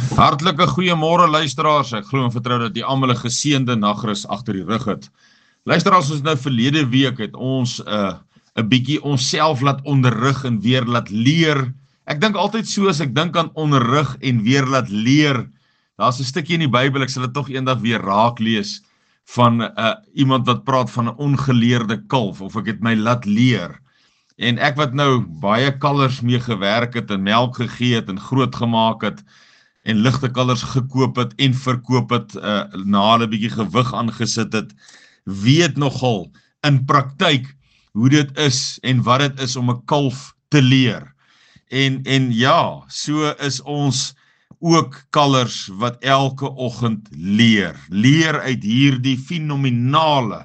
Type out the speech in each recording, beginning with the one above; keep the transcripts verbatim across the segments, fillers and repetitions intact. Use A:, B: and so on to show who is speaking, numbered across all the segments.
A: Hartlike goeiemôre luisteraars. Ek glo en vertrou dat die almal 'n geseënde nagrus agter die rug het. Luisteraars, ons nou verlede week het ons 'n uh, 'n bietjie onsself laat onderrig en weer laat leer. Ek dink altyd so as ek dink aan onderrig en weer laat leer. Daar's 'n stukkie in die Bybel, ek sal dit tog eendag weer raak lees van uh, iemand wat praat van 'n ongeleerde kalf of ek het my laat leer. En ek wat nou baie kalvers mee gewerk het en melk gegee het en groot gemaak het en ligte kalvers gekoop het en verkoop het, uh, na hulle bietjie gewig aangesit het, weet nogal in praktyk hoe dit is en wat dit is om 'n kalf te leer. En, en ja, so is ons ook kalvers wat elke oggend leer. Leer uit hierdie fenominale,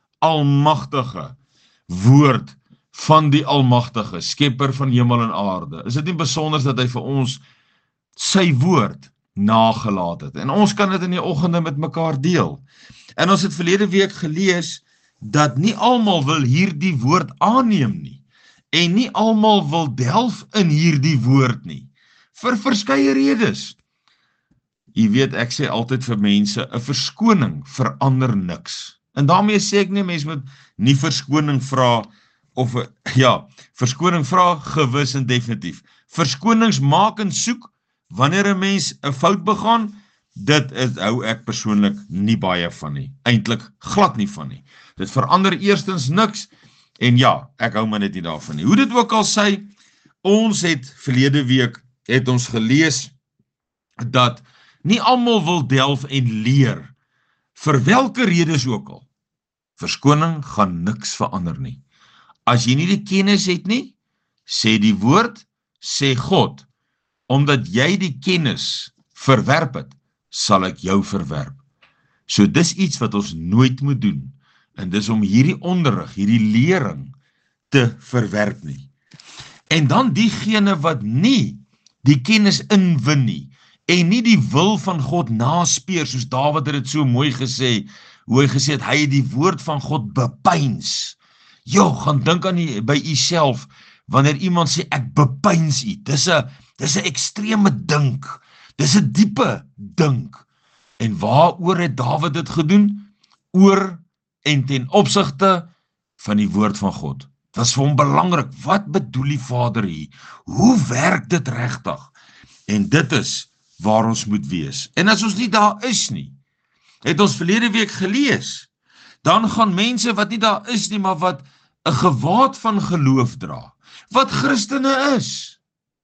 A: almagtige woord van die Almagtige, skepper van hemel en aarde. Is dit nie besonder dat hy vir ons sy woord nagelaat het? En ons kan dit in die oggende met mekaar deel. En ons het verlede week gelees, dat nie almal wil hierdie woord aanneem nie, en nie almal wil delf in hierdie woord nie, vir verskeie redes. Jy weet, ek sê altyd vir mense, 'n verskoning verander niks. En daarmee sê ek nie, mense moet nie verskoning vra, of, ja, verskoning vra, gewis en definitief. Verskonings maak en soek, wanneer 'n mens 'n fout begaan, dit is, hou ek persoonlik nie baie van nie, eintlik glad nie van nie. Dit verander eerstens niks, en ja, ek hou my net nie daarvan nie. Hoe dit ook al sê, ons het verlede week, het ons gelees, dat nie almal wil delf en leer, vir welke redes ook al. Verskoning gaan niks verander nie. As jy nie die kennis het nie, sê die woord, sê God, omdat jy die kennis verwerp het, sal ek jou verwerp. So dis iets wat ons nooit moet doen, en dis om hierdie onderrig, hierdie lering te verwerp nie. En dan diegene wat nie die kennis inwin nie, en nie die wil van God naspeur, soos Dawid het dit so mooi gesê, hoe hy gesê het, hy het die woord van God bepeins. Jo, gaan dink aan die, by jouself, wanneer iemand sê, ek bepeins u, dis 'n dis 'n ekstreme dink, dis 'n diepe dink. En waaroor het Dawid dit gedoen? Oor en ten opsigte van die woord van God. Dit was vir hom belangrik, wat bedoel die Vader hier? Hoe werk dit regtig? En dit is waar ons moet wees. En as ons nie daar is nie, het ons verlede week gelees, dan gaan mense wat nie daar is nie, maar wat 'n gewaad van geloof dra, wat Christene is,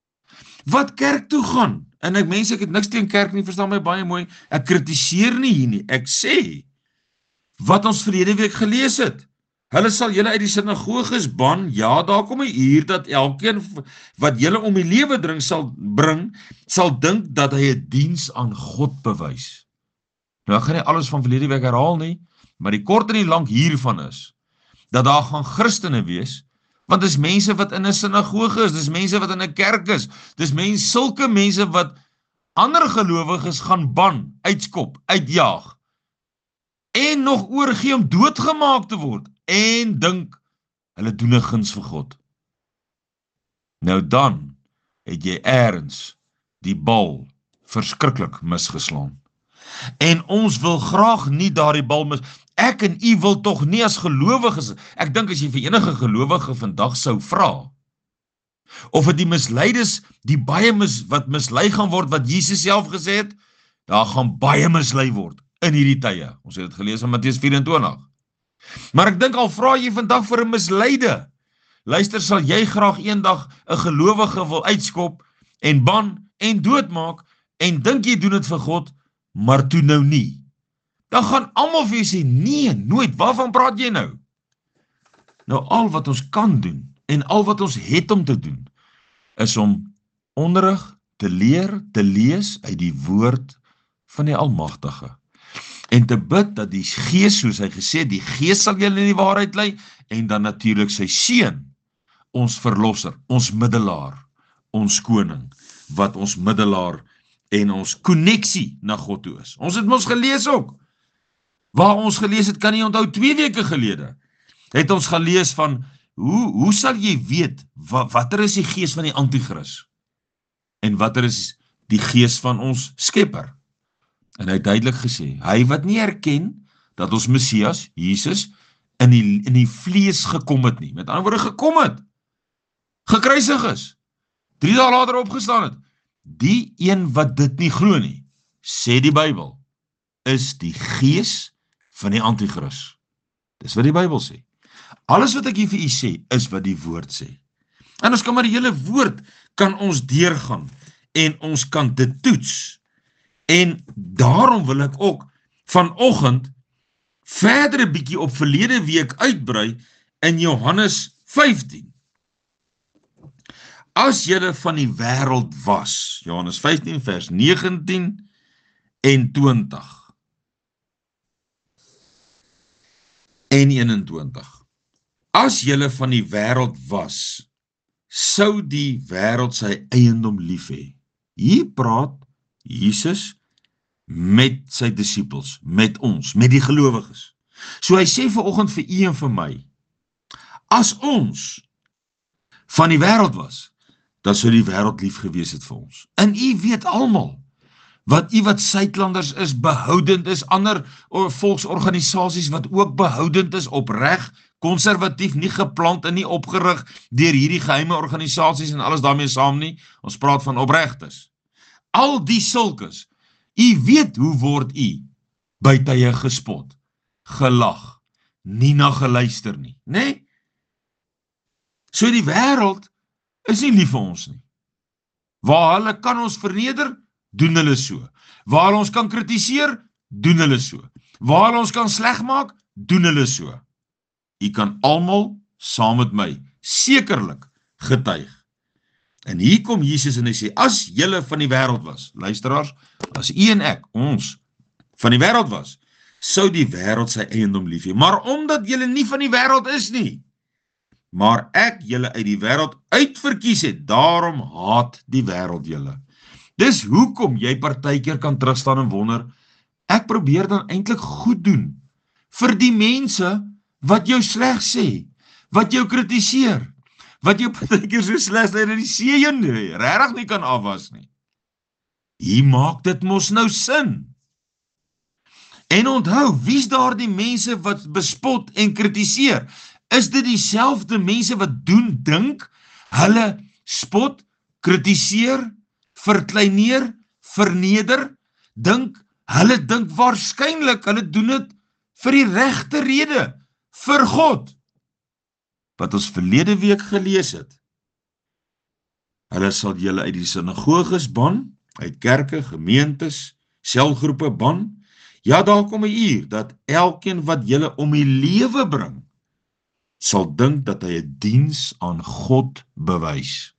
A: wat kerk toe gaan, en ek mense, ek het niks teen kerk nie, verstaan my baie mooi, ek kritiseer nie hier nie, ek sê, wat ons verlede week gelees het, hulle sal julle uit die sinagoges ban, ja, daar kom 'n uur dat elkeen wat julle om die lewe dring sal bring, sal dink dat hy 'n diens aan God bewys. Nou, ek gaan nie alles van verlede week herhaal nie, maar die kort en die lank hiervan is, dat daar gaan Christene wees, want dis mense wat in 'n sinagoge is, dis mense wat in 'n kerk is, dis mense, sulke mense wat ander gelowiges gaan ban, uitskop, uitjaag, en nog oorgee om doodgemaak te word, en dink, hulle doen 'n guns vir God. Nou dan, het jy eers die bal verskriklik misgeslaan. En ons wil graag nie daardie bal mis, ek en u wil tog nie as gelowiges, ek dink as jy vir enige gelowige vandag sou vra, of het die misleides, die baie mis, wat mislei gaan word, wat Jesus self gesê het, daar gaan baie mislei word, in hierdie tye. Ons het dit gelees in Matteus vyf en twintig. Maar ek dink al vra jy vandag vir 'n misleide, luister, sal jy graag eendag 'n gelowige wil uitskop, en ban, en doodmaak, en dink jy doen dit vir God, maar toe nou nie. Dan gaan almal vir jy sê, nee, nooit, waarvan praat jy nou? Nou, al wat ons kan doen, en al wat ons het om te doen, is om onderrig te leer, te lees uit die woord van die Almagtige. En te bid dat die Gees, soos hy gesê, die Gees sal julle in die waarheid lei, en dan natuurlik sy Seun, ons verlosser, ons middelaar, ons koning, wat ons middelaar en ons konneksie na God toe is. Ons het ons gelees ook, waar ons gelees het, kan nie onthou, twee weke gelede, het ons gelees van, hoe, hoe sal jy weet, wat, wat er is die gees van die antichris, en wat er is die gees van ons skepper. En hy het duidelik gesê, hy wat nie erken dat ons Messias, Jesus, in die, in die vlees gekom het nie, met ander woorde gekom het, gekruisig is, drie dae later opgestaan het, die een wat dit nie glo nie, sê die Bybel, is die gees van die antichrist. Dis wat die Bybel sê. Alles wat ek hier vir u sê, is wat die woord sê. En ons kan maar die hele woord, kan ons deurgaan, en ons kan dit toets. En daarom wil ek ook vanoggend verder 'n bietjie op verlede week uitbrei in Johannes vyftien. As julle van die wêreld was, Johannes vyftien vers negentien en twintig en eenentwintig. As julle van die wêreld was, sou die wêreld sy eiendom lief hê. Hier praat Jesus met sy disippels, met ons, met die gelowiges. So hy sê vanoggend vir u en vir my, as ons van die wêreld was, dan sou die wêreld lief gewees het vir ons. En u weet almal, wat u wat Suidlanders is, behoudend is, ander volksorganisasies wat ook behoudend is, opreg, konservatief, nie geplant en nie opgerig deur hierdie geheime organisasies en alles daarmee saam nie, ons praat van opregtes. Al die sulkes, u weet hoe word u by tye gespot, gelag, nie na geluister nie, né? So die wêreld is nie lief vir ons nie. Waar hulle kan ons verneder, doen hulle so. Waar ons kan kritiseer, doen hulle so. Waar ons kan sleg maak, doen hulle so. U kan almal saam met my sekerlik getuig. En hier kom Jesus en hy sê, as julle van die wêreld was, luisteraars, as u en ek, ons, van die wêreld was, sou die wêreld sy eiendom lief hê. Maar omdat julle nie van die wêreld is nie, maar ek julle uit die wêreld uitverkies het, daarom haat die wêreld julle. Dis hoekom jy partykeer kan terugstaan en wonder, ek probeer dan eintlik goed doen vir die mense wat jou sleg sê, wat jou kritiseer, wat jou partykeer so sleg sê, dat die seën regtig nie kan afwas nie. Hier maak dit mos nou sin. En onthou, wie's daar die mense wat bespot en kritiseer? Is dit dieselfde mense wat doen, dink, hulle spot, kritiseer, verkleineer, verneder, dink, hulle dink waarskynlik, hulle doen dit vir die regte rede, vir God, wat ons verlede week gelees het. Hulle sal julle uit die sinagoges ban, uit kerke, gemeentes, selgroepe ban. Ja, daar kom 'n uur, dat elkeen wat julle om die lewe bring, sal dink dat hy 'n diens aan God bewys.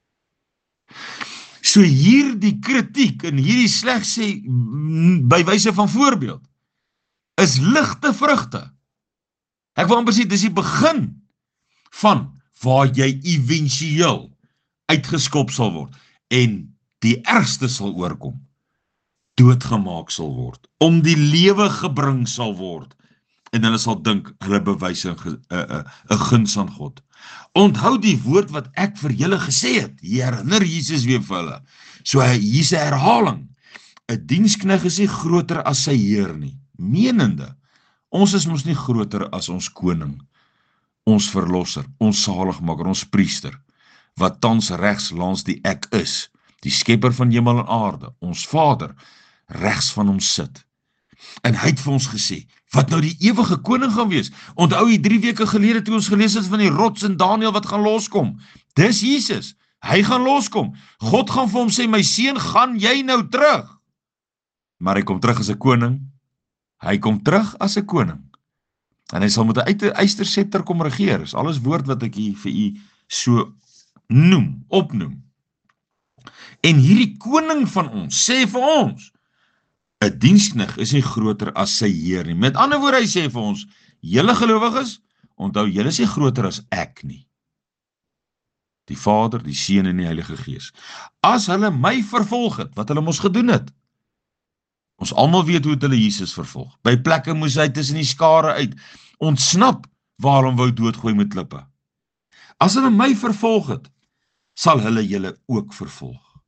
A: So hier die kritiek en hierdie sleg sê, by wyse van voorbeeld, is ligte vrugte. Ek wil amper sê, dis die begin van waar jy éventueel uitgeskop sal word en die ergste sal oorkom, doodgemaak sal word, om die lewe gebring sal word, en hulle sal dink, hulle bewys 'n uh, uh, uh, guns aan God. Onthou die woord wat ek vir julle gesê het, jy herinner Jesus weer vir hulle, so hier is 'n herhaling, 'n diensknegt is nie groter as sy heer nie, menende, ons is mos nie groter as ons koning, ons verlosser, ons saligmaker, ons priester, wat tans regs langs die ek is, die skepper van hemel en aarde, ons Vader, regs van hom sit. En hy het vir ons gesê, wat nou die ewige koning gaan wees. Onthou jy drie weke gelede toe ons gelees het van die rots in Daniël wat gaan loskom. Dis Jesus, hy gaan loskom. God gaan vir hom sê, my seun, gaan jy nou terug? Maar hy kom terug as 'n koning. Hy kom terug as 'n koning. En hy sal met 'n eysterscepter kom regeer. Dis alles woord wat ek hier vir u so noem, opnoem. En hierdie koning van ons sê vir ons, 'n diensknegt is nie groter as sy heer nie. Met ander woorde, hy sê vir ons, julle gelowiges, onthou, julle is nie groter as ek nie. Die Vader, die Seun en die Heilige Gees. As hulle my vervolg het, wat hulle mos gedoen het, ons almal weet hoe het hulle Jesus vervolg. By plekke moes hy tussen die skare uit ontsnap, waar hom wou doodgooi met klippe. As hulle my vervolg het, sal hulle julle ook vervolg.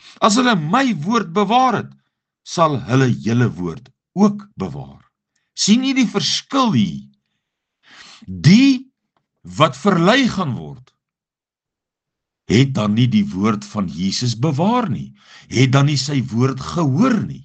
A: As hulle my woord bewaar het, sal hulle julle woord ook bewaar. Sien jy die verskil hier? Die wat verlei gaan word, het dan nie die woord van Jesus bewaar nie, het dan nie sy woord gehoor nie.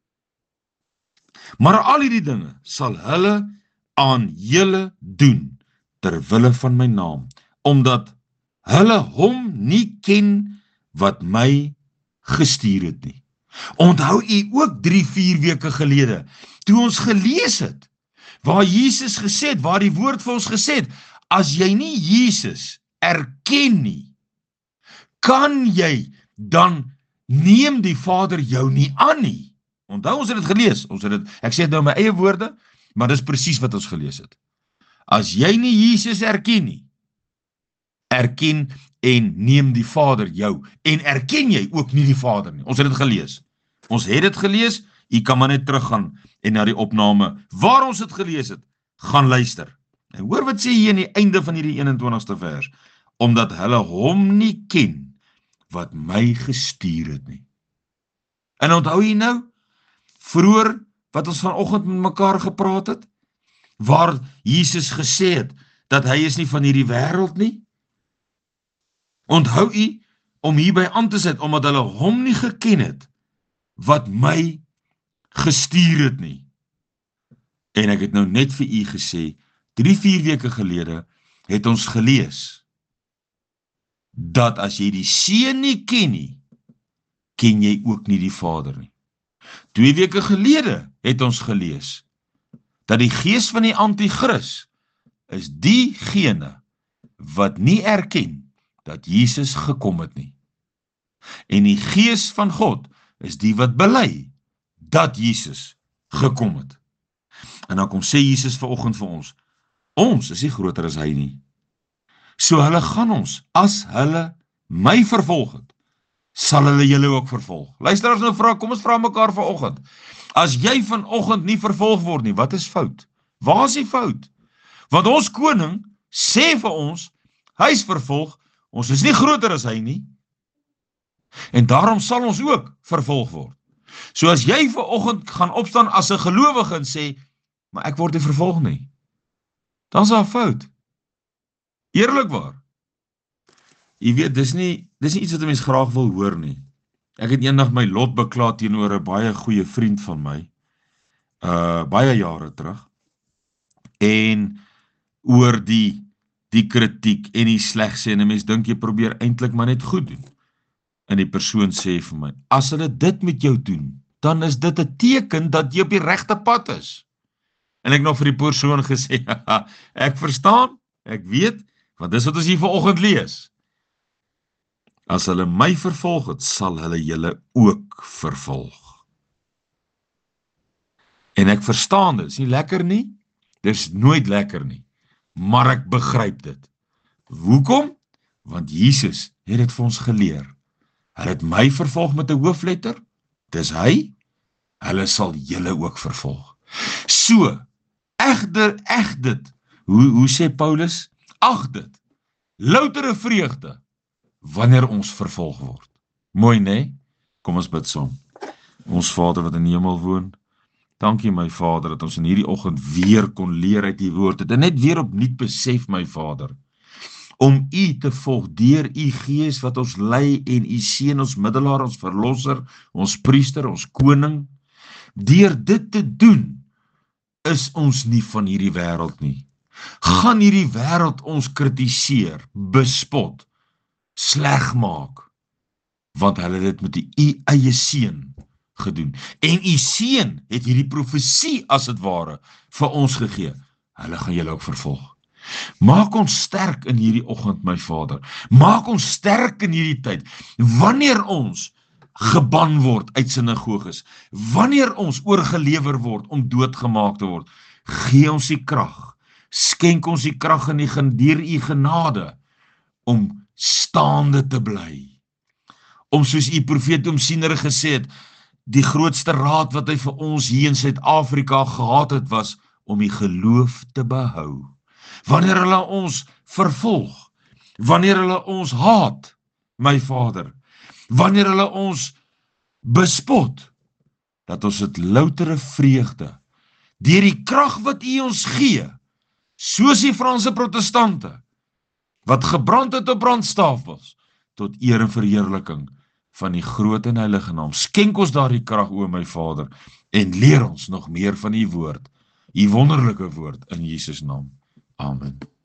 A: Maar al hierdie dinge sal hulle aan julle doen, ter wille van my naam, omdat hulle hom nie ken wat my gestuur het nie. Onthou u ook drie, vier weke gelede, toe ons gelees het, waar Jesus gesê het, waar die woord vir ons gesê het, as jy nie Jesus erken nie, kan jy dan neem die Vader jou nie aan nie. Onthou, ons het dit gelees, ons het dit, ek sê het nou my eie woorde, maar dis presies wat ons gelees het. As jy nie Jesus erken nie, erken en neem die Vader jou, en erken jy ook nie die Vader nie. Ons het dit gelees. Ons het dit gelees, jy kan maar net teruggaan en na die opname, waar ons het gelees het, gaan luister. En hoor wat sê hier in die einde van hierdie eenentwintigste vers, omdat hulle hom nie ken, wat my gestuur het nie. En onthou jy nou, vroeër, wat ons vanoggend met mekaar gepraat het, waar Jesus gesê het, dat hy is nie van hierdie wêreld nie. Onthou jy, om hierby aan te sit, omdat hulle hom nie geken het, wat my gestuur het nie. En ek het nou net vir u gesê, drie, vier weke gelede, het ons gelees, dat as jy die Seun nie ken nie, ken jy ook nie die Vader nie. Twee weke gelede het ons gelees, dat die gees van die Antichrist is diegene wat nie erken dat Jesus gekom het nie. En die gees van God is die wat bely dat Jesus gekom het. En dan kom sê Jesus vanoggend vir ons, ons is nie groter as hy nie. So hulle gaan ons, as hulle my vervolg het, sal hulle julle ook vervolg. Luister as nou vra, kom ons vra mekaar vanoggend. As jy vanoggend nie vervolg word nie, wat is fout? Waar is die fout? Want ons koning sê vir ons, hy is vervolg, ons is nie groter as hy nie. En daarom sal ons ook vervolg word. So as jy vanoggend gaan opstaan as 'n gelowige en sê, maar ek word nie vervolg nie, dan is daar 'n fout. Eerlikwaar. Jy weet, dis nie, dis nie iets wat 'n mens graag wil hoor nie. Ek het eendag my lot bekla teenoor 'n baie goeie vriend van my, uh, baie jare terug, en oor die, die kritiek en die sleg sê, en 'n mens dink jy probeer eintlik maar net goed doen. En die persoon sê vir my, as hulle dit met jou doen, dan is dit 'n teken dat jy op die regte pad is. En ek nog vir die persoon gesê, ek verstaan, ek weet, want dis wat ons hier vanoggend lees. As hulle my vervolg het, sal hulle julle ook vervolg. En ek verstaan dit, is nie lekker nie, dit is nooit lekker nie, maar ek begryp dit. Hoekom? Want Jesus het dit vir ons geleer. Hy het my vervolg met 'n hoofletter, dis hy, hulle sal julle ook vervolg. So, egter, eg dit, hoe, hoe sê Paulus? Ag dit, loutere vreugde, wanneer ons vervolg word. Mooi, nee? Kom ons bid saam. Ons Vader wat in die hemel woon, dankie my Vader, dat ons in hierdie oggend weer kon leer uit die woord, en net weer opnuut besef my Vader, om u te volg, deur u gees wat ons lei, en u seun ons middelaar, ons verlosser, ons priester, ons koning, deur dit te doen, is ons nie van hierdie wêreld nie. Gaan hierdie wêreld ons kritiseer, bespot, sleg maak, want hulle het dit met die u eie seun gedoen. En u seun het hierdie profesie as het ware vir ons gegee. Hulle gaan julle ook vervolg. Maak ons sterk in hierdie oggend, my Vader. Maak ons sterk in hierdie tyd. Wanneer ons geban word uit sinagoges, wanneer ons oorgelewer word om doodgemaak te word, gee ons die krag. Skenk ons die krag in die deur u genade om staande te bly. Om soos u profeet Omsiener gesê het, die grootste raad wat hy vir ons hier in Suid-Afrika gehad het, was om die geloof te behou. Wanneer hulle ons vervolg, wanneer hulle ons haat, my Vader, wanneer hulle ons bespot, dat ons het loutere vreugde, deur die krag wat U ons gee, soos die Franse protestante, wat gebrand het op brandstapels, tot eer en verheerliking van die groot en heilige naam. Skenk ons daardie krag, o my Vader, en leer ons nog meer van U woord, U wonderlike woord, in Jesus naam. Amen.